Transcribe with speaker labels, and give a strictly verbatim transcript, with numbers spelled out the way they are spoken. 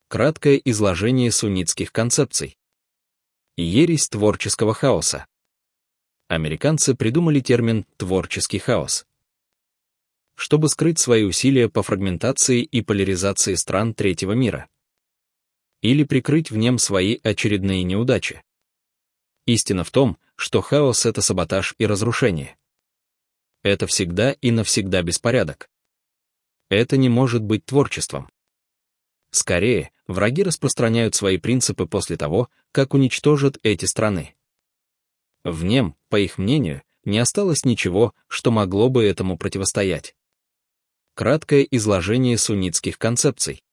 Speaker 1: Краткое изложение суннитских концепций. Ересь творческого хаоса. Американцы придумали термин «творческий хаос», чтобы скрыть свои усилия по фрагментации и поляризации стран третьего мира. Или прикрыть в нем свои очередные неудачи. Истина в том, что хаос — это саботаж и разрушение. Это всегда и навсегда беспорядок. Это не может быть творчеством. Скорее, враги распространяют свои принципы после того, как уничтожат эти страны. В нем, по их мнению, не осталось ничего, что могло бы этому противостоять. Краткое изложение суннитских концепций.